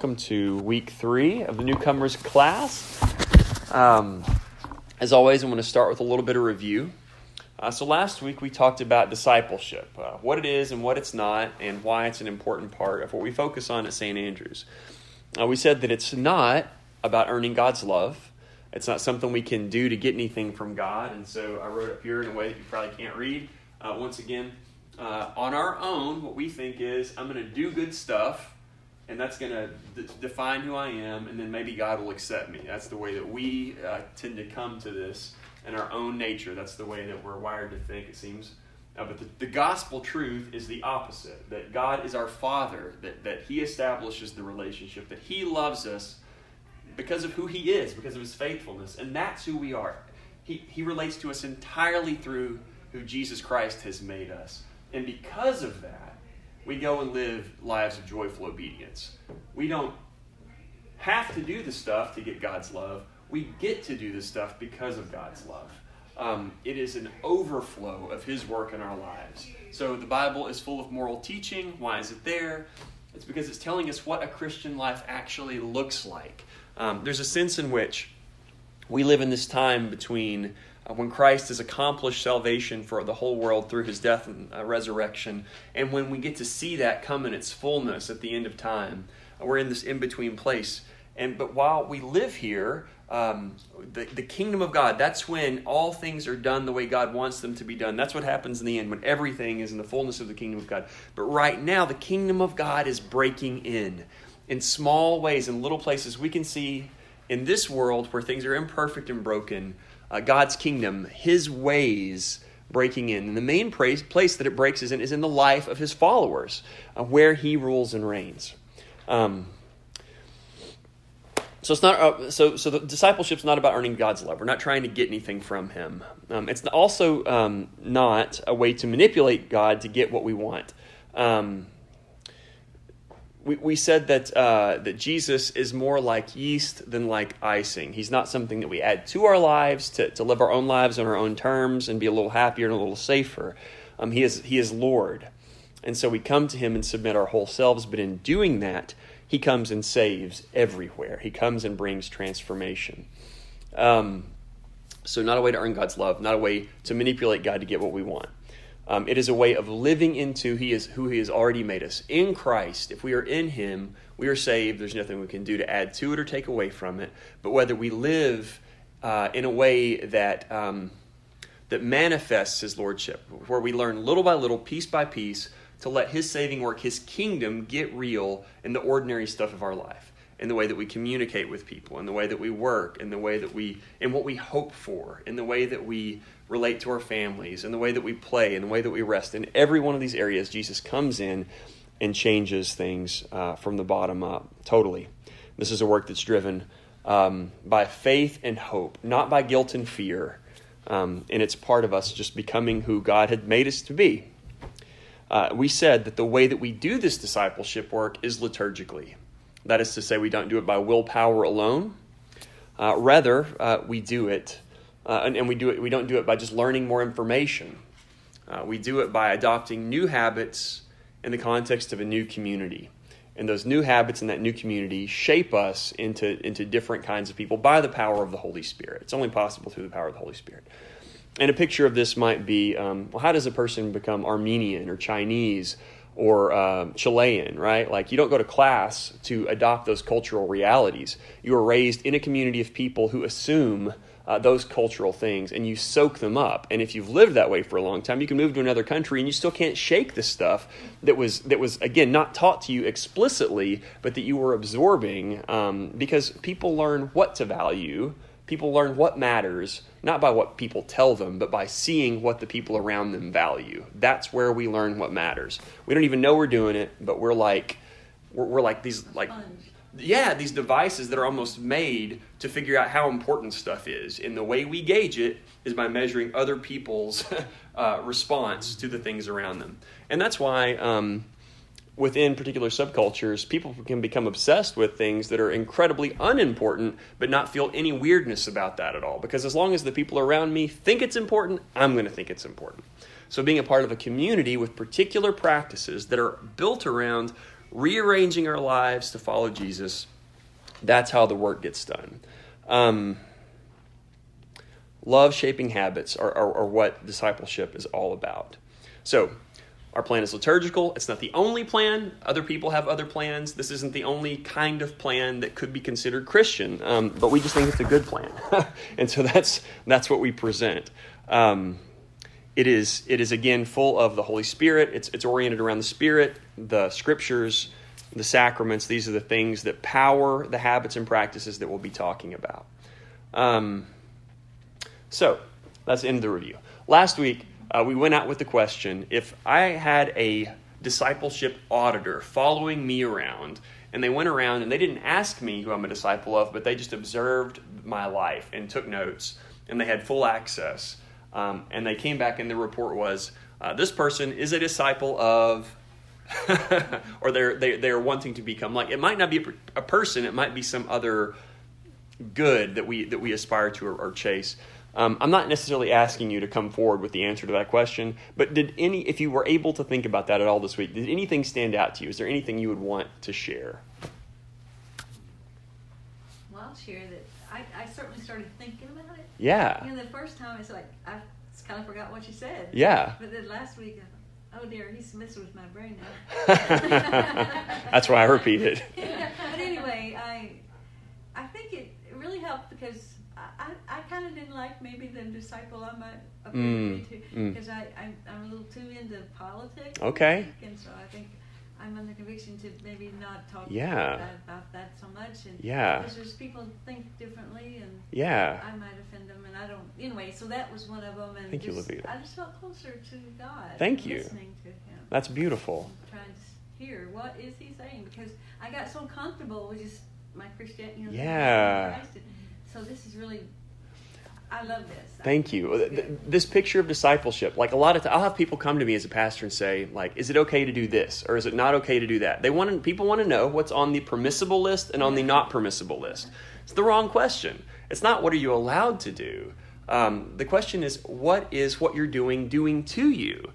welcome to week 3 of the newcomers class. As always, I'm going to start with a little bit of review. So last week we talked about discipleship, what it is and what it's not, and why it's an important part of what we focus on at St. Andrews. We said that it's not about earning God's love. It's not something we can do to get anything from God, and so I wrote up here in a way that you probably can't read. Once again, on our own, what we think is, I'm going to do good stuff, and that's going to define who I am, and then maybe God will accept me. That's the way that we tend to come to this in our own nature. That's the way that we're wired to think, it seems. But the gospel truth is the opposite, that God is our Father, that He establishes the relationship, that He loves us because of who He is, because of His faithfulness, and that's who we are. He relates to us entirely through who Jesus Christ has made us. And because of that, we go and live lives of joyful obedience. We don't have to do the stuff to get God's love. We get to do the stuff because of God's love. It is an overflow of His work in our lives. So the Bible is full of moral teaching. Why is it there? It's because it's telling us what a Christian life actually looks like. There's a sense in which we live in this time between when Christ has accomplished salvation for the whole world through His death and resurrection, and when we get to see that come in its fullness at the end of time. We're in this in-between place. But while we live here, the kingdom of God, that's when all things are done the way God wants them to be done. That's what happens in the end, when everything is in the fullness of the kingdom of God. But right now, the kingdom of God is breaking in small ways, in little places. We can see in this world where things are imperfect and broken, God's kingdom, His ways breaking in. And the main place that it breaks is in the life of His followers, where He rules and reigns. So it's not. So the discipleship's not about earning God's love. We're not trying to get anything from Him. It's also not a way to manipulate God to get what we want. We said that Jesus is more like yeast than like icing. He's not something that we add to our lives to live our own lives on our own terms and be a little happier and a little safer. He is Lord. And so we come to Him and submit our whole selves, but in doing that, He comes and saves everywhere. He comes and brings transformation. So not a way to earn God's love, not a way to manipulate God to get what we want. It is a way of living into who He has already made us. In Christ, if we are in Him, we are saved. There's nothing we can do to add to it or take away from it. But whether we live in a way that manifests His Lordship, where we learn little by little, piece by piece, to let His saving work, His kingdom, get real in the ordinary stuff of our life, in the way that we communicate with people, in the way that we work, in the way that in what we hope for, in the way that we relate to our families, in the way that we play, in the way that we rest. In every one of these areas, Jesus comes in and changes things from the bottom up, totally. This is a work that's driven by faith and hope, not by guilt and fear. And it's part of us just becoming who God had made us to be. We said that the way that we do this discipleship work is liturgically. That is to say, we don't do it by willpower alone. Rather, we do it, and we don't do it by just learning more information. We do it by adopting new habits in the context of a new community. And those new habits in that new community shape us into different kinds of people by the power of the Holy Spirit. It's only possible through the power of the Holy Spirit. And a picture of this might be, how does a person become Armenian or Chinese or Chilean, right? Like, you don't go to class to adopt those cultural realities. You are raised in a community of people who assume those cultural things, and you soak them up. And if you've lived that way for a long time, you can move to another country and you still can't shake the stuff that was again, not taught to you explicitly, but that you were absorbing, because people learn what to value. People learn what matters, not by what people tell them, but by seeing what the people around them value. That's where we learn what matters. We don't even know we're doing it, but we're like these these devices that are almost made to figure out how important stuff is. And the way we gauge it is by measuring other people's response to the things around them. And that's why within particular subcultures, people can become obsessed with things that are incredibly unimportant, but not feel any weirdness about that at all. Because as long as the people around me think it's important, I'm going to think it's important. So being a part of a community with particular practices that are built around rearranging our lives to follow Jesus. That's how the work gets done. Love shaping habits are what discipleship is all about. So, our plan is liturgical. It's not the only plan. Other people have other plans. This isn't the only kind of plan that could be considered Christian, but we just think it's a good plan. And so that's what we present. It is again full of the Holy Spirit. It's oriented around the Spirit, the Scriptures, the sacraments. These are the things that power the habits and practices that we'll be talking about. So that's the end of the review. Last week, we went out with the question, if I had a discipleship auditor following me around, and they went around and they didn't ask me who I'm a disciple of, but they just observed my life and took notes, and they had full access, and they came back and the report was, this person is a disciple of, or they're wanting to become like. It might not be a person, it might be some other good that we aspire to or chase. I'm not necessarily asking you to come forward with the answer to that question, but if you were able to think about that at all this week, did anything stand out to you? Is there anything you would want to share? Well, I'll share that I certainly started thinking about it. Yeah. The first time it's like, I kind of forgot what you said. Yeah. But then last week, I thought, oh dear, he's messing with my brain now. That's why I repeat it. But anyway, I think it really helped because I kind of didn't like maybe the disciple I might appear to be too, because I'm a little too into politics. Okay. And so I think I'm under conviction to maybe not talk about that so much. And because there's people think differently, and I might offend them, and I don't. Anyway, so that was one of them. And Thank you, Olivia. I just felt closer to God. Thank you. Listening to Him. That's beautiful. Trying to hear what is He saying, because I got so comfortable with just my Christianity. So this is really, I love this. Thank you. This picture of discipleship, like a lot of I'll have people come to me as a pastor and say, like, is it okay to do this? Or is it not okay to do that? People want to know what's on the permissible list and on the not permissible list. It's the wrong question. It's not what are you allowed to do. The question is, what is what you're doing to you?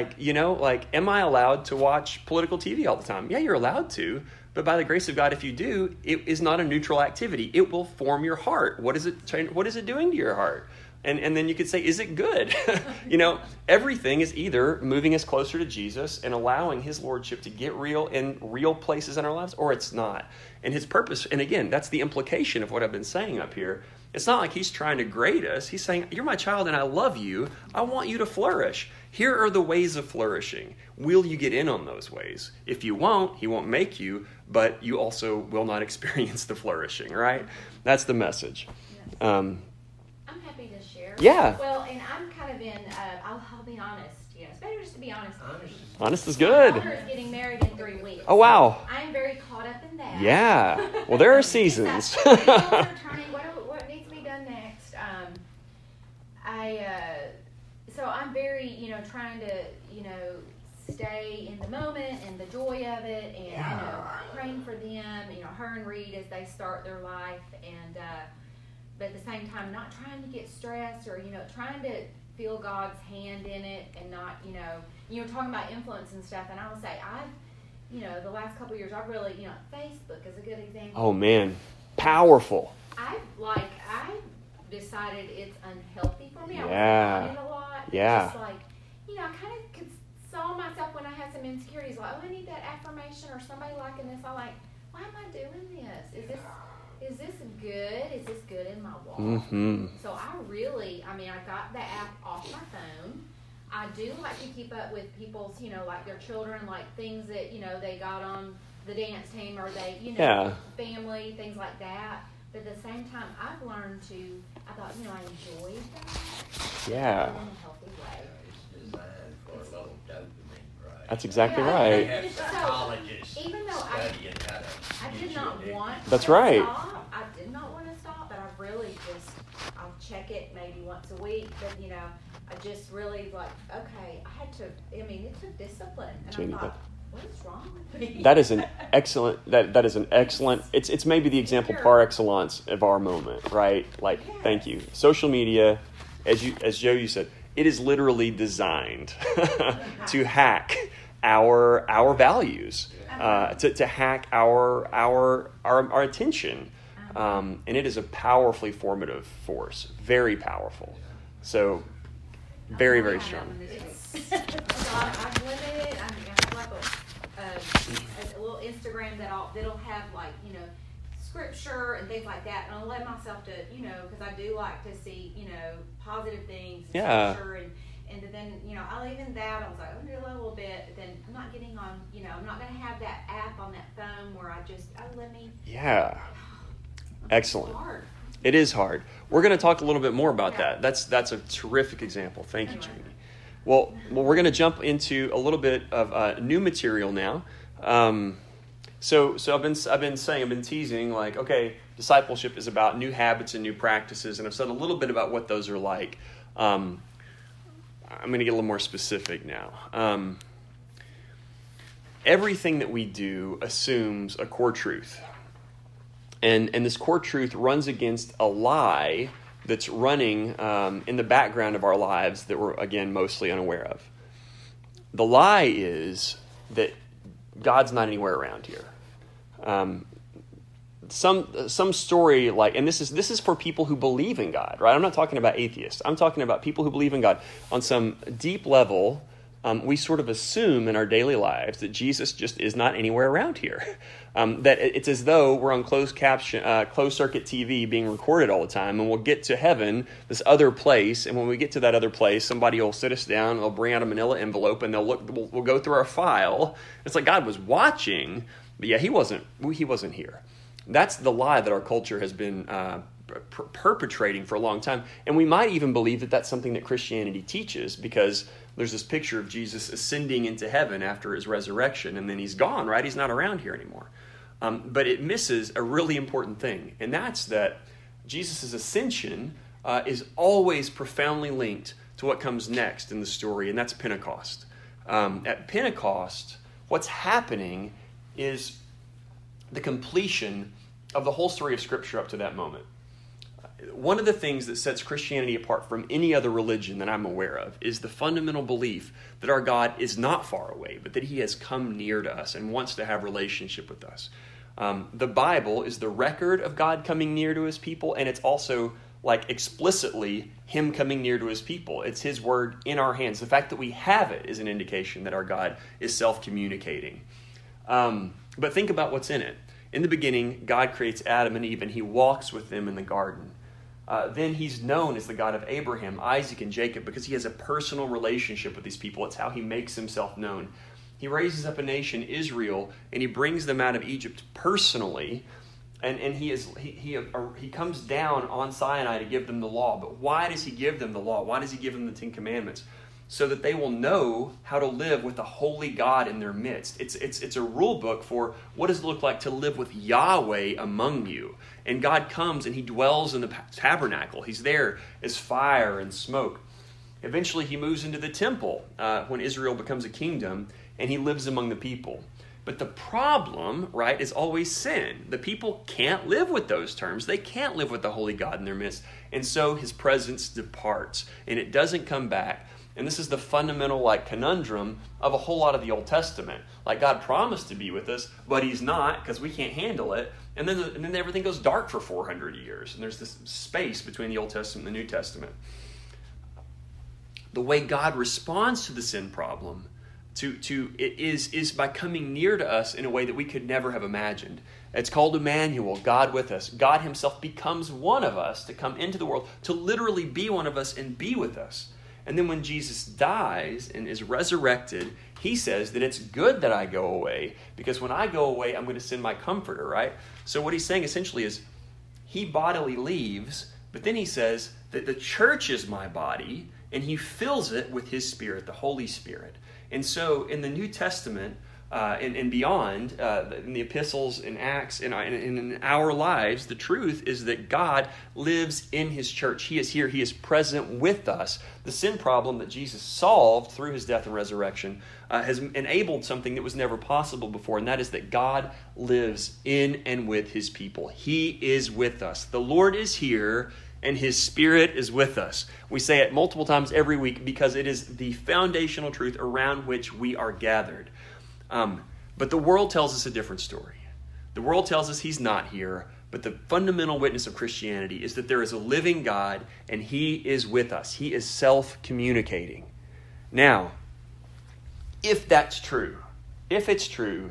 Am I allowed to watch political TV all the time? Yeah, you're allowed to. But by the grace of God, if you do, it is not a neutral activity. It will form your heart. What is it doing to your heart? And then you could say, is it good? Everything is either moving us closer to Jesus and allowing His Lordship to get real in real places in our lives, or it's not. And His purpose, and again, that's the implication of what I've been saying up here. It's not like He's trying to grade us. He's saying, you're my child and I love you. I want you to flourish. Here are the ways of flourishing. Will you get in on those ways? If you won't, He won't make you, but you also will not experience the flourishing, right? That's the message. Yes. I'm happy to share. Yeah. Well, and I'm kind of in, I'll be honest. It's better just to be honest. Honest is good. My daughter is getting married in 3 weeks. Oh, wow. I am very caught up in that. Yeah. Well, there are seasons. What needs to be done next? So I'm very, trying to, stay in the moment and the joy of it, and praying for them, her and Reed as they start their life, and but at the same time not trying to get stressed or trying to feel God's hand in it, and not talking about influence and stuff. And I will say I've the last couple of years I've really Facebook is a good example. Oh man, powerful. I decided it's unhealthy for me. I was on it a lot. Yeah. Just I kind of saw myself when I had some insecurities, like, oh, I need that affirmation or somebody liking this. I'm like, why am I doing this? Is this good? Is this good in my walk? Mm-hmm. So I got the app off my phone. I do like to keep up with people's, like their children, like things that, they got on the dance team or they, family, things like that. But at the same time, I've learned I thought, I enjoyed that. Yeah. In a healthy way. It's designed for a little dopamine, right? That's exactly right. They have psychologists even though studying how to I did not want That's to right. stop. I did not want to stop, but I really I'll check it maybe once a week. But, I just really okay, I had to, it took discipline. And I thought, what is wrong with me? That is an excellent. That is an excellent. It's maybe the example par excellence of our moment, right? Thank you. Social media, as Joe you said, it is literally designed to hack our values. to hack our attention. And it is a powerfully formative force, very powerful. So, very, very strong. I've limited. I have like a little Instagram that'll have like scripture and things like that, and I'll let myself to because I do like to see positive things. Yeah. Scripture and then I'll even that I was like, I'm gonna do a little bit, but then I'm not getting on. I'm not gonna have that app on that phone where I just let me. Yeah. Excellent. It's hard. It is hard. We're going to talk a little bit more about that. That's a terrific example. Thank you, Jamie. Well, we're going to jump into a little bit of new material now. So I've been teasing like, okay, discipleship is about new habits and new practices, and I've said a little bit about what those are like. I'm going to get a little more specific now. Everything that we do assumes a core truth. And this core truth runs against a lie that's running in the background of our lives that we're, again, mostly unaware of. The lie is that God's not anywhere around here. Some story like, and this is for people who believe in God, right? I'm not talking about atheists. I'm talking about people who believe in God. On some deep level, we sort of assume in our daily lives that Jesus just is not anywhere around here. That it's as though we're on closed circuit TV being recorded all the time, and we'll get to heaven, this other place, and when we get to that other place, somebody will sit us down, and they'll bring out a manila envelope, and we'll go through our file. It's like God was watching, but yeah, he wasn't here. That's the lie that our culture has been perpetrating for a long time, and we might even believe that that's something that Christianity teaches, because there's this picture of Jesus ascending into heaven after his resurrection, and then he's gone, right? He's not around here anymore. But it misses a really important thing, and that's that Jesus' ascension is always profoundly linked to what comes next in the story, and that's Pentecost. At Pentecost, what's happening is the completion of the whole story of Scripture up to that moment. One of the things that sets Christianity apart from any other religion that I'm aware of is the fundamental belief that our God is not far away, but that he has come near to us and wants to have relationship with us. The Bible is the record of God coming near to his people, and it's also like explicitly him coming near to his people. It's his word in our hands. The fact that we have it is an indication that our God is self-communicating. But think about what's in it. In the beginning, God creates Adam and Eve, and he walks with them in the garden. Then he's known as the God of Abraham, Isaac, and Jacob because he has a personal relationship with these people. It's how he makes himself known. He raises up a nation, Israel, and he brings them out of Egypt personally. And he comes down on Sinai to give them the law. But why does he give them the law? Why does he give them the Ten Commandments? So that they will know how to live with a holy God in their midst. It's a rule book for what does it look like to live with Yahweh among you. And God comes and he dwells in the tabernacle. He's there as fire and smoke. Eventually he moves into the temple when Israel becomes a kingdom, and he lives among the people. But the problem, right, is always sin. The people can't live with those terms. They can't live with the holy God in their midst. And so his presence departs, and it doesn't come back. And this is the fundamental conundrum of a whole lot of the Old Testament. Like, God promised to be with us, but he's not because we can't handle it. And then everything goes dark for 400 years. And there's this space between the Old Testament and the New Testament. The way God responds to the sin problem is by coming near to us in a way that we could never have imagined. It's called Emmanuel, God with us. God himself becomes one of us to come into the world, to literally be one of us and be with us. And then when Jesus dies and is resurrected, he says that it's good that I go away, because when I go away, I'm going to send my comforter, right? So what he's saying essentially is he bodily leaves, but then he says that the church is my body, and he fills it with his Spirit, the Holy Spirit. And so in the New Testament and beyond, in the epistles, in Acts, and in our lives, the truth is that God lives in his church. He is here. He is present with us. The sin problem that Jesus solved through his death and resurrection has enabled something that was never possible before, and that is that God lives in and with his people. He is with us. The Lord is here, and his Spirit is with us. We say it multiple times every week because it is the foundational truth around which we are gathered. But the world tells us a different story. The world tells us he's not here, but the fundamental witness of Christianity is that there is a living God and he is with us. He is self-communicating. Now, if that's true, if it's true,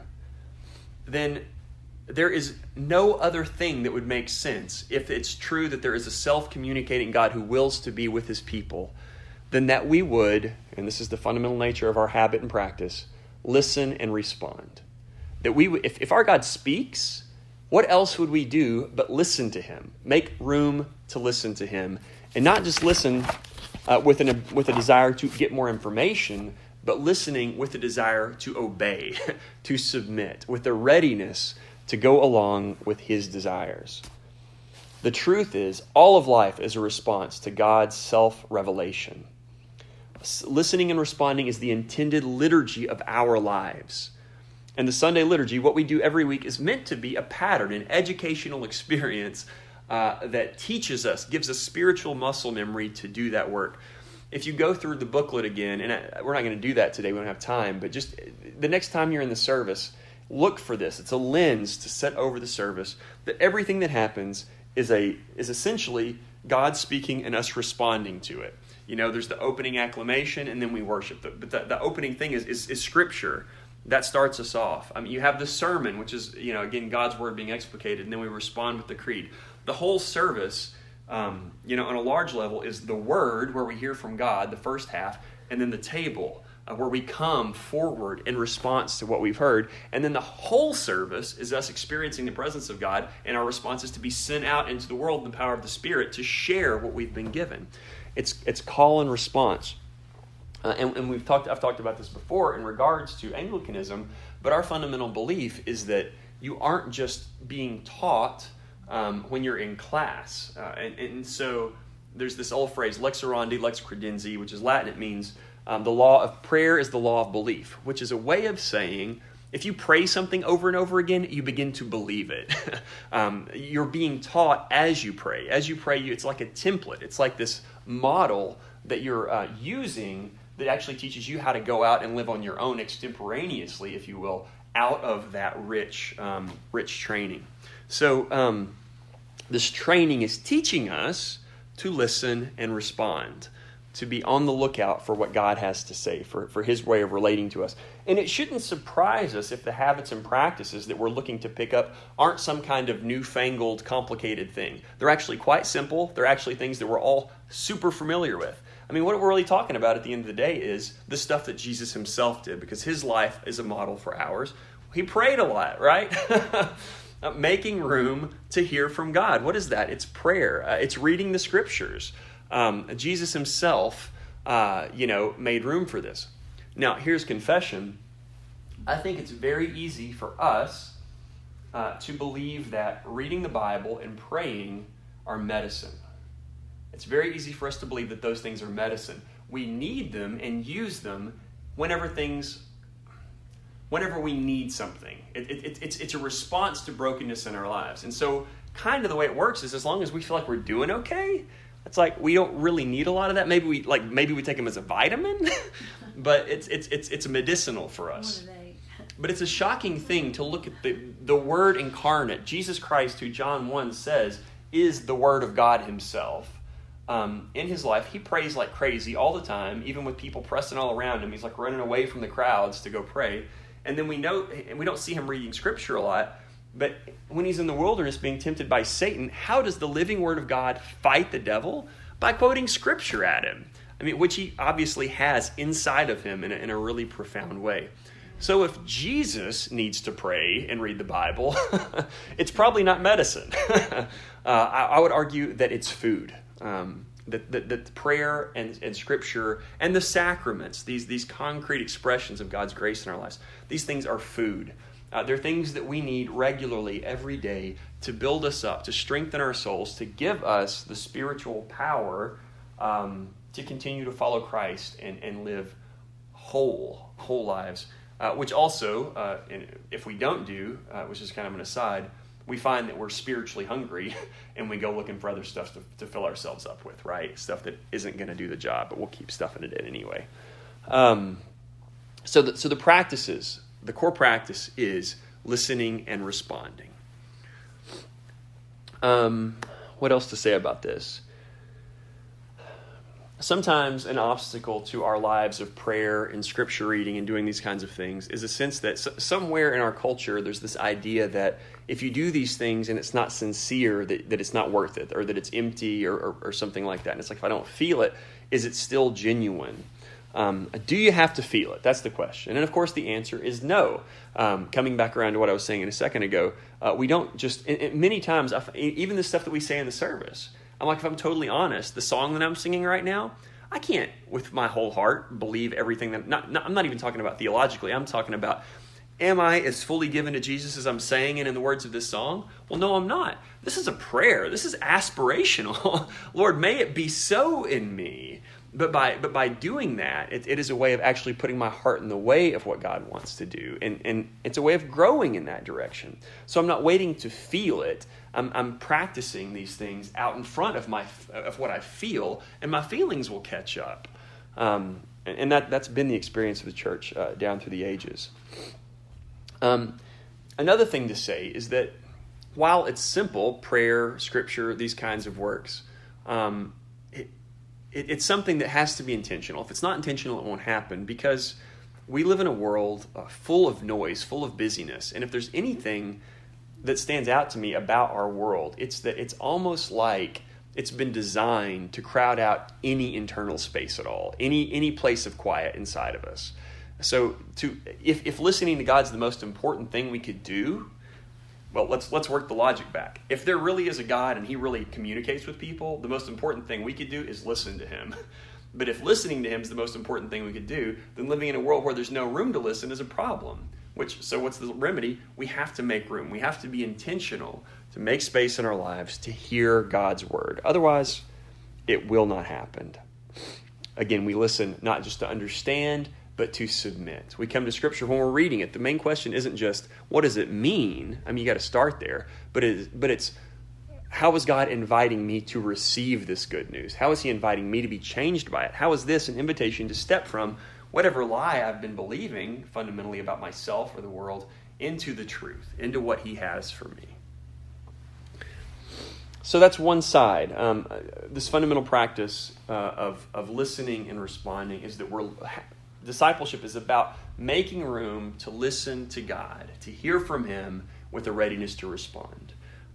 then there is no other thing that would make sense if it's true that there is a self-communicating God who wills to be with his people, than that we would, and this is the fundamental nature of our habit and practice, listen and respond. That we, if our God speaks, what else would we do but listen to him? Make room to listen to him, and not just listen with a desire to get more information, but listening with a desire to obey, to submit, with a readiness to go along with his desires. The truth is, all of life is a response to God's self-revelation. Listening and responding is the intended liturgy of our lives. And the Sunday liturgy, what we do every week, is meant to be a pattern, an educational experience that teaches us, gives us spiritual muscle memory to do that work. If you go through the booklet again, and we're not going to do that today, we don't have time, but just the next time you're in the service, look for this. It's a lens to set over the service, that everything that happens is essentially God speaking and us responding to it. You know, there's the opening acclamation, and then we worship. But the opening thing is Scripture. That starts us off. I mean, you have the sermon, which is, again, God's word being explicated, and then we respond with the creed. The whole service, on a large level, is the word, where we hear from God, the first half, and then the table, where we come forward in response to what we've heard. And then the whole service is us experiencing the presence of God, and our response is to be sent out into the world in the power of the Spirit to share what we've been given. It's call and response. And I've talked about this before in regards to Anglicanism, but our fundamental belief is that you aren't just being taught when you're in class. And so there's this old phrase, lex orandi, lex credenzi, which is Latin. It means the law of prayer is the law of belief, which is a way of saying if you pray something over and over again, you begin to believe it. You're being taught as you pray. As you pray, it's like a template. It's like this model that you're using that actually teaches you how to go out and live on your own extemporaneously, if you will, out of that rich training. So this training is teaching us to listen and respond, to be on the lookout for what God has to say, for his way of relating to us. And it shouldn't surprise us if the habits and practices that we're looking to pick up aren't some kind of newfangled, complicated thing. They're actually quite simple. They're actually things that we're all super familiar with. I mean, what we're really talking about at the end of the day is the stuff that Jesus himself did, because his life is a model for ours. He prayed a lot, right? Making room to hear from God. What is that? It's prayer. It's reading the Scriptures. Jesus himself, made room for this. Now, here's confession. I think it's very easy for us to believe that reading the Bible and praying are medicine. It's very easy for us to believe that those things are medicine. We need them and use them whenever we need something. It's a response to brokenness in our lives. And so kind of the way it works is as long as we feel like we're doing okay, it's like we don't really need a lot of that. Maybe we take them as a vitamin, but it's medicinal for us. But it's a shocking thing to look at the Word incarnate, Jesus Christ, who John 1 says is the Word of God himself. In his life, he prays like crazy all the time, even with people pressing all around him. He's like running away from the crowds to go pray. And then we don't see him reading Scripture a lot, but when he's in the wilderness being tempted by Satan, how does the living Word of God fight the devil? By quoting Scripture at him. I mean, which he obviously has inside of him in a really profound way. So if Jesus needs to pray and read the Bible, it's probably not medicine. I would argue that it's food. That prayer and Scripture and the sacraments, these concrete expressions of God's grace in our lives, these things are food. They're things that we need regularly every day to build us up, to strengthen our souls, to give us the spiritual power to continue to follow Christ and live whole lives. Which also, if we don't do, which is kind of an aside, we find that we're spiritually hungry and we go looking for other stuff to fill ourselves up with, right? Stuff that isn't going to do the job, but we'll keep stuffing it in anyway. So the practices, the core practice is listening and responding. What else to say about this? Sometimes an obstacle to our lives of prayer and scripture reading and doing these kinds of things is a sense that somewhere in our culture there's this idea that if you do these things and it's not sincere, that it's not worth it, or that it's empty, or something like that. And it's like, if I don't feel it, is it still genuine? Do you have to feel it? That's the question. And of course the answer is no. Coming back around to what I was saying a second ago, we don't just, many times, even the stuff that we say in the service, I'm like, if I'm totally honest, the song that I'm singing right now, I can't, with my whole heart, believe everything that... I'm not even talking about theologically. I'm talking about, am I as fully given to Jesus as I'm saying it in the words of this song? Well, no, I'm not. This is a prayer. This is aspirational. Lord, may it be so in me. But by doing that, it is a way of actually putting my heart in the way of what God wants to do. And it's a way of growing in that direction. So I'm not waiting to feel it. I'm practicing these things out in front of what I feel, and my feelings will catch up. And that's been the experience of the church down through the ages. Another thing to say is that while it's simple, prayer, scripture, these kinds of works, it's something that has to be intentional. If it's not intentional, it won't happen, because we live in a world full of noise, full of busyness. And if there's anything that stands out to me about our world, it's that it's almost like it's been designed to crowd out any internal space at all, any place of quiet inside of us. So if listening to God's the most important thing we could do, well, let's work the logic back. If there really is a God and he really communicates with people, the most important thing we could do is listen to him. But if listening to him is the most important thing we could do, then living in a world where there's no room to listen is a problem. So what's the remedy? We have to make room. We have to be intentional to make space in our lives to hear God's word. Otherwise, it will not happen. Again, we listen not just to understand, but to submit. We come to Scripture when we're reading it. The main question isn't just, what does it mean? I mean, you got to start there. But it's, how is God inviting me to receive this good news? How is he inviting me to be changed by it? How is this an invitation to step from whatever lie I've been believing fundamentally about myself or the world into the truth, into what he has for me? So that's one side. This fundamental practice of listening and responding is that discipleship is about making room to listen to God, to hear from him with a readiness to respond.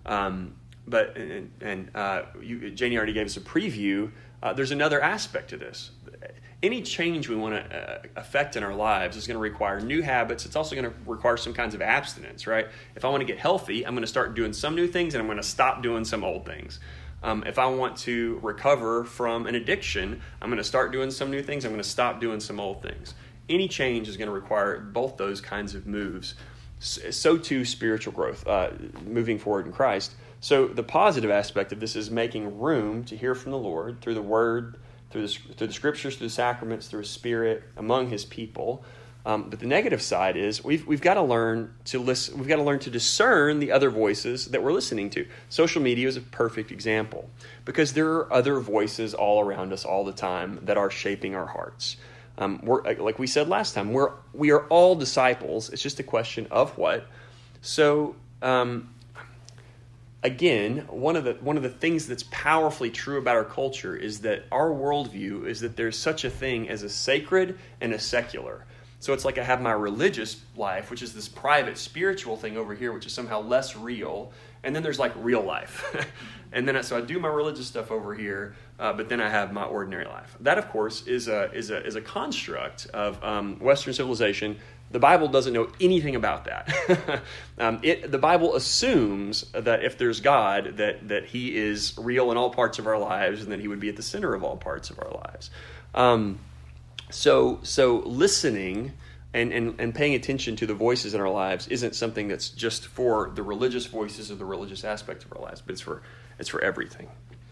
Janie already gave us a preview. There's another aspect to this. Any change we want to affect in our lives is going to require new habits. It's also going to require some kinds of abstinence, right? If I want to get healthy, I'm going to start doing some new things and I'm going to stop doing some old things. If I want to recover from an addiction, I'm going to start doing some new things. I'm going to stop doing some old things. Any change is going to require both those kinds of moves. So too spiritual growth, moving forward in Christ. So the positive aspect of this is making room to hear from the Lord through the Word, through the Scriptures, through the sacraments, through His Spirit, among His people. But the negative side is we've got to learn to listen. We've got to learn to discern the other voices that we're listening to. Social media is a perfect example because there are other voices all around us all the time that are shaping our hearts. We're, like we said last time, we are all disciples. It's just a question of what. So again, one of the things that's powerfully true about our culture is that our worldview is that there's such a thing as a sacred and a secular. So it's like I have my religious life, which is this private spiritual thing over here, which is somehow less real. And then there's like real life. And then so I do my religious stuff over here, but then I have my ordinary life. That, of course, is a construct of Western civilization. The Bible doesn't know anything about that. The Bible assumes that if there's God, that He is real in all parts of our lives, and that He would be at the center of all parts of our lives. So listening and paying attention to the voices in our lives isn't something that's just for the religious voices or the religious aspect of our lives, but it's for everything.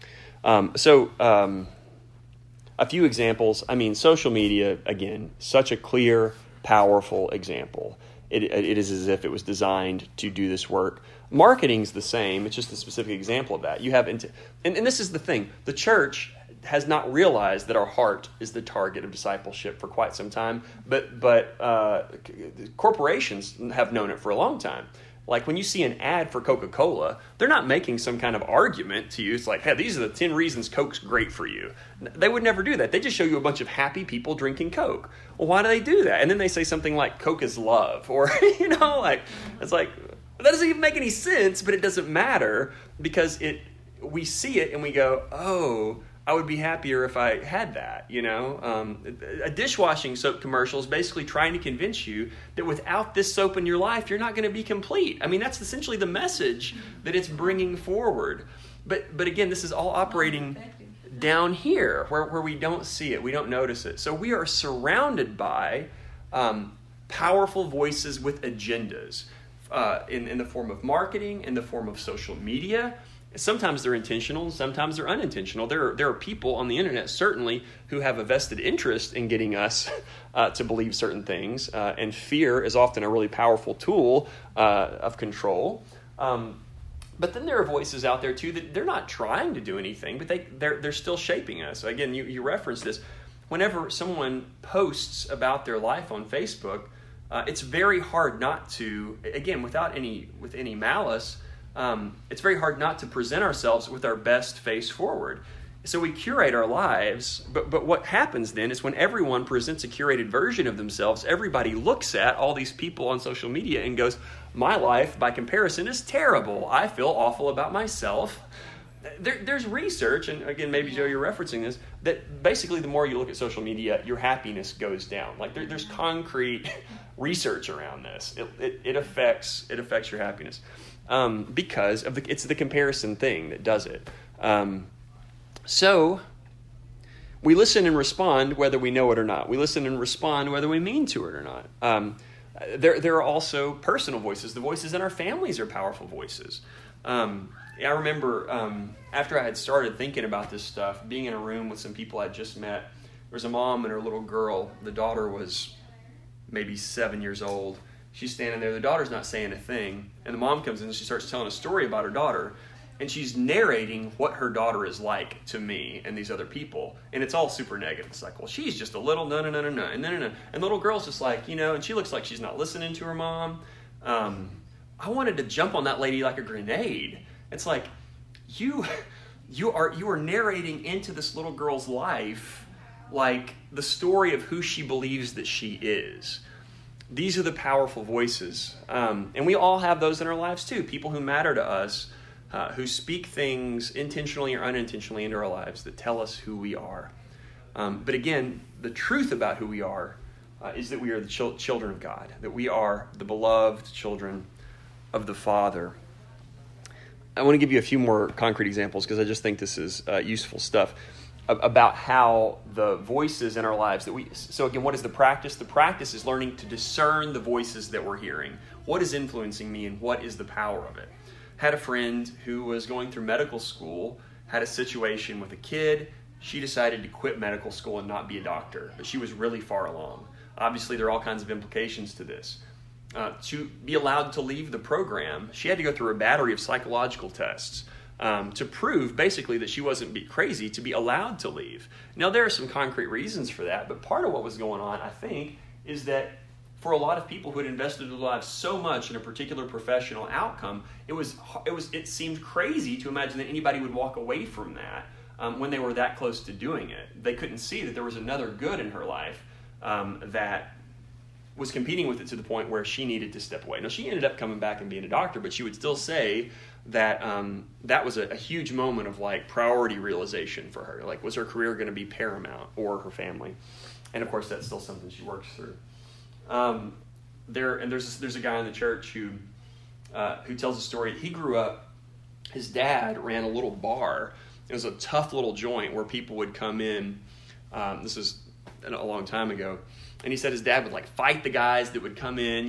A few examples. I mean, social media, again, such a clear, powerful example. it is as if it was designed to do this work. Marketing's the same. It's just a specific example of that. You have, and this is the thing. The church has not realized that our heart is the target of discipleship for quite some time, but corporations have known it for a long time. Like when you see an ad for Coca-Cola, they're not making some kind of argument to you. It's like, hey, these are the 10 reasons Coke's great for you. They would never do that. They just show you a bunch of happy people drinking Coke. Well, why do they do that? And then they say something like Coke is love, or, it's like, that doesn't even make any sense, but it doesn't matter because we see it and we go, oh, I would be happier if I had that, A dishwashing soap commercial is basically trying to convince you that without this soap in your life, you're not going to be complete. I mean, that's essentially the message that it's bringing forward. But again, this is all operating down here where we don't see it, we don't notice it. So we are surrounded by powerful voices with agendas in the form of marketing, in the form of social media. Sometimes they're intentional, sometimes they're unintentional. There are people on the internet, certainly, who have a vested interest in getting us to believe certain things. And fear is often a really powerful tool of control. But then there are voices out there, too, that they're not trying to do anything, but they're still shaping us. Again, you referenced this. Whenever someone posts about their life on Facebook, it's very hard not to, again, with any malice, it's very hard not to present ourselves with our best face forward. So we curate our lives, but what happens then is when everyone presents a curated version of themselves, everybody looks at all these people on social media and goes, my life, by comparison, is terrible. I feel awful about myself. There's research, and again, maybe, Joe, you're referencing this, that basically the more you look at social media, your happiness goes down. Like there's concrete research around this. It affects your happiness. Because it's the comparison thing that does it. So we listen and respond whether we know it or not. We listen and respond whether we mean to it or not. There are also personal voices. The voices in our families are powerful voices. I remember after I had started thinking about this stuff, being in a room with some people I'd just met. There was a mom and her little girl. The daughter was maybe 7 years old. She's standing there. The daughter's not saying a thing. And the mom comes in and she starts telling a story about her daughter. And she's narrating what her daughter is like to me and these other people. And it's all super negative. It's like, well, she's just a little no. And the little girl's just like, and she looks like she's not listening to her mom. I wanted to jump on that lady like a grenade. It's like, you are narrating into this little girl's life like the story of who she believes that she is. These are the powerful voices. And we all have those in our lives too. People who matter to us, who speak things intentionally or unintentionally into our lives that tell us who we are. But again, the truth about who we are is that we are the children of God, that we are the beloved children of the Father. I want to give you a few more concrete examples because I just think this is useful stuff about how the voices in our lives so again, what is the practice? The practice is learning to discern the voices that we're hearing. What is influencing me and what is the power of it? Had a friend who was going through medical school, had a situation with a kid. She decided to quit medical school and not be a doctor, but she was really far along. Obviously, there are all kinds of implications to this. To be allowed to leave the program, she had to go through a battery of psychological tests to prove basically that she wasn't crazy to be allowed to leave. Now, there are some concrete reasons for that, but part of what was going on, I think, is that for a lot of people who had invested their lives so much in a particular professional outcome, it seemed crazy to imagine that anybody would walk away from that when they were that close to doing it. They couldn't see that there was another good in her life that was competing with it to the point where she needed to step away. Now, she ended up coming back and being a doctor, but she would still say that that was a huge moment of like priority realization for her. Like, was her career going to be paramount or her family? And of course, that's still something she works through. There's a guy in the church who tells a story. He grew up. His dad ran a little bar. It was a tough little joint where people would come in. This is a long time ago. And he said his dad would like fight the guys that would come in,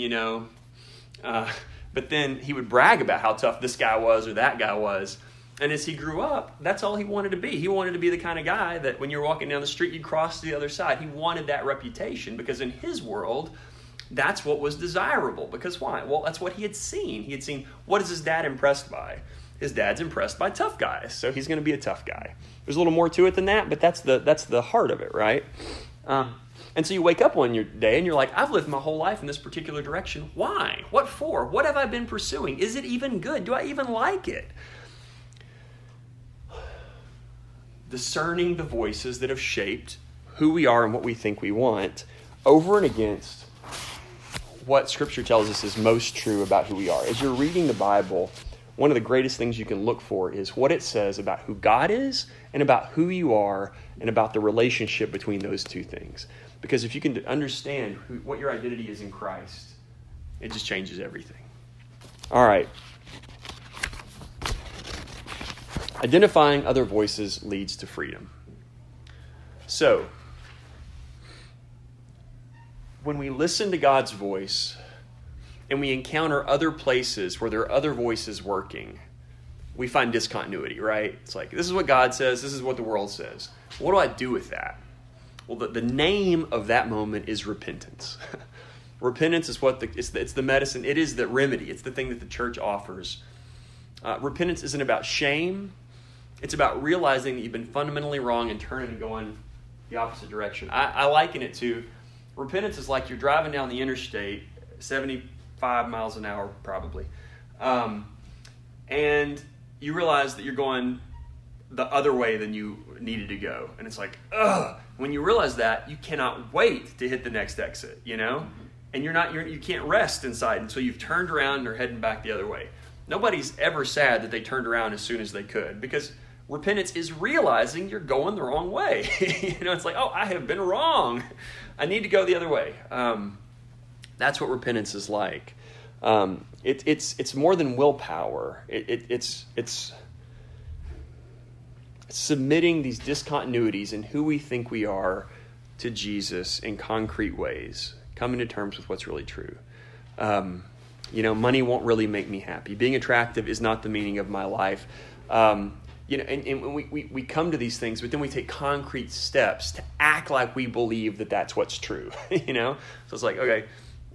but then he would brag about how tough this guy was or that guy was. And as he grew up, that's all he wanted to be. He wanted to be the kind of guy that when you're walking down the street, you'd cross to the other side. He wanted that reputation because in his world, That's what was desirable. Because why? Well, that's what he had seen. He had seen, what is his dad impressed by? His dad's impressed by tough guys, so he's going to be a tough guy. There's a little more to it than that, but that's the heart of it, right? And so you wake up one day and you're like, I've lived my whole life in this particular direction. Why? What for? What have I been pursuing? Is it even good? Do I even like it? Discerning the voices that have shaped who we are and what we think we want over and against what Scripture tells us is most true about who we are. As you're reading the Bible, one of the greatest things you can look for is what it says about who God is and about who you are and about the relationship between those two things. Because if you can understand what your identity is in Christ, it just changes everything. All right. Identifying other voices leads to freedom. So, when we listen to God's voice and we encounter other places where there are other voices working, we find discontinuity, right? It's like, this is what God says, this is what the world says. What do I do with that? Well, the name of that moment is repentance. Repentance is it's the medicine. It is the remedy. It's the thing that the church offers. Repentance isn't about shame. It's about realizing that you've been fundamentally wrong and turning and going the opposite direction. I liken it to, repentance is like you're driving down the interstate, 75 miles an hour probably, and you realize that you're going the other way than you needed to go. And it's like, ugh. When you realize that, you cannot wait to hit the next exit, you know? And you can't rest inside until you've turned around and are heading back the other way. Nobody's ever sad that they turned around as soon as they could, because repentance is realizing you're going the wrong way. You know, it's like, oh, I have been wrong. I need to go the other way. That's what repentance is like. It's more than willpower. It's submitting these discontinuities in who we think we are to Jesus in concrete ways, coming to terms with what's really true. Money won't really make me happy. Being attractive is not the meaning of my life. And we come to these things, but then we take concrete steps to act like we believe that that's what's true. You know, so it's like, okay,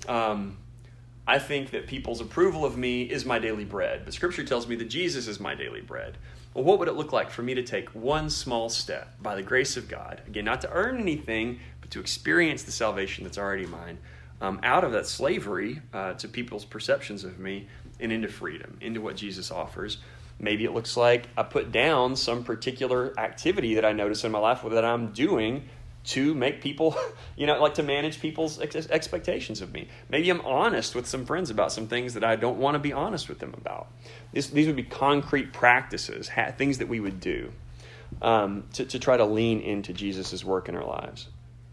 I think that people's approval of me is my daily bread, but Scripture tells me that Jesus is my daily bread. Well, what would it look like for me to take one small step by the grace of God, again, not to earn anything, but to experience the salvation that's already mine, out of that slavery to people's perceptions of me and into freedom, into what Jesus offers. Maybe it looks like I put down some particular activity that I notice in my life that I'm doing to make people, to manage people's expectations of me. Maybe I'm honest with some friends about some things that I don't want to be honest with them about. These would be concrete practices, things that we would do to try to lean into Jesus' work in our lives.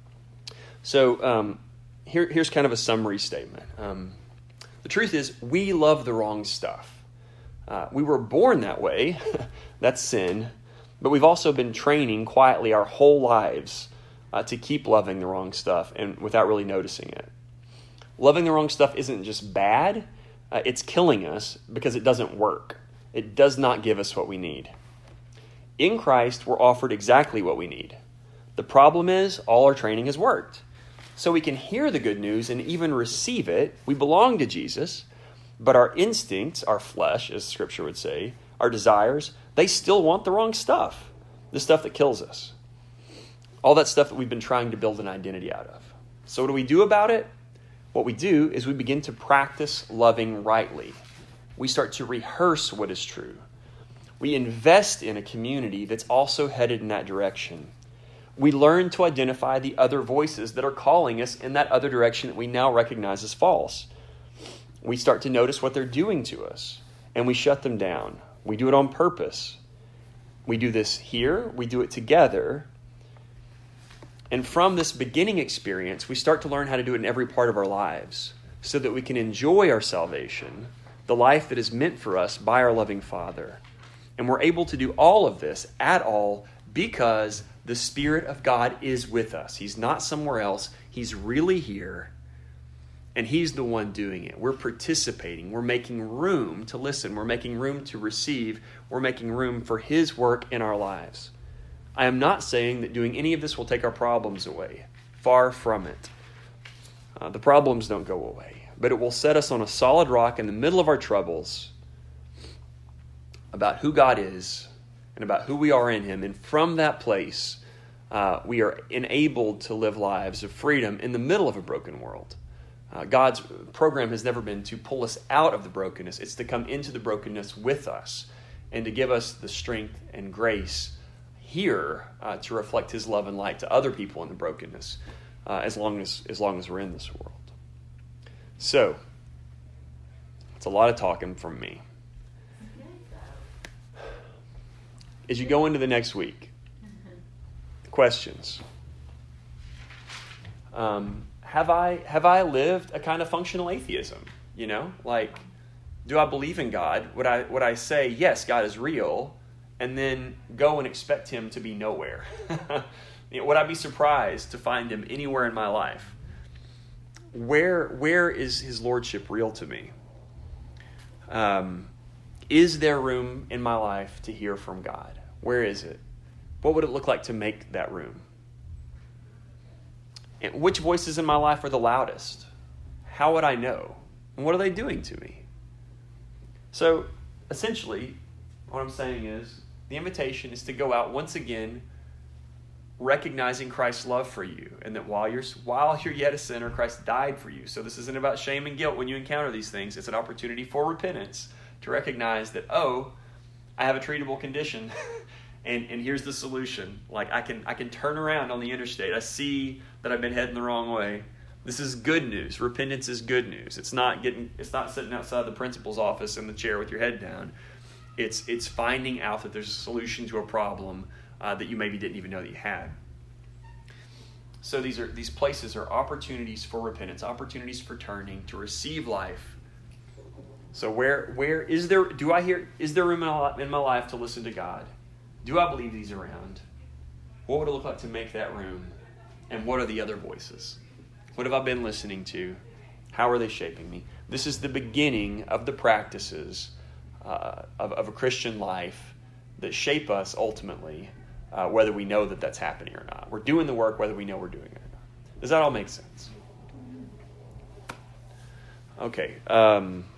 So here's kind of a summary statement. The truth is, we love the wrong stuff. We were born that way. That's sin. But we've also been training quietly our whole lives to keep loving the wrong stuff and without really noticing it. Loving the wrong stuff isn't just bad. It's killing us because it doesn't work. It does not give us what we need. In Christ, we're offered exactly what we need. The problem is all our training has worked. So we can hear the good news and even receive it. We belong to Jesus, but our instincts, our flesh, as Scripture would say, our desires, they still want the wrong stuff, the stuff that kills us. All that stuff that we've been trying to build an identity out of. So what do we do about it? What we do is we begin to practice loving rightly. We start to rehearse what is true. We invest in a community that's also headed in that direction. We learn to identify the other voices that are calling us in that other direction that we now recognize as false. We start to notice what they're doing to us, and we shut them down. We do it on purpose. We do this here. We do it together. And from this beginning experience, we start to learn how to do it in every part of our lives so that we can enjoy our salvation, the life that is meant for us by our loving Father. And we're able to do all of this at all because the Spirit of God is with us. He's not somewhere else. He's really here. And He's the one doing it. We're participating. We're making room to listen. We're making room to receive. We're making room for His work in our lives. I am not saying that doing any of this will take our problems away. Far from it. The problems don't go away, but it will set us on a solid rock in the middle of our troubles about who God is and about who we are in Him. And from that place, we are enabled to live lives of freedom in the middle of a broken world. God's program has never been to pull us out of the brokenness. It's to come into the brokenness with us and to give us the strength and grace here to reflect His love and light to other people in the brokenness as long as we're in this world. So, it's a lot of talking from me. As you go into the next week, questions. Have I lived a kind of functional atheism? You know, like, do I believe in God? Would I say, yes, God is real, and then go and expect Him to be nowhere? Would I be surprised to find Him anywhere in my life? Where is His Lordship real to me? Is there room in my life to hear from God? Where is it? What would it look like to make that room? And which voices in my life are the loudest? How would I know? And what are they doing to me? So, essentially, what I'm saying is, the invitation is to go out once again recognizing Christ's love for you, and that while you're yet a sinner, Christ died for you. So this isn't about shame and guilt when you encounter these things. It's an opportunity for repentance, to recognize that, I have a treatable condition, and here's the solution. Like, I can turn around on the interstate. I see that I've been heading the wrong way. This is good news. Repentance is good news. It's not sitting outside the principal's office in the chair with your head down. It's finding out that there's a solution to a problem that you maybe didn't even know that you had. So these places are opportunities for repentance, opportunities for turning, to receive life. So where is there room in my life to listen to God? Do I believe He's around? What would it look like to make that room? And what are the other voices? What have I been listening to? How are they shaping me? This is the beginning of the practices of a Christian life that shape us ultimately, whether we know that that's happening or not. We're doing the work whether we know we're doing it or not. Does that all make sense? Okay.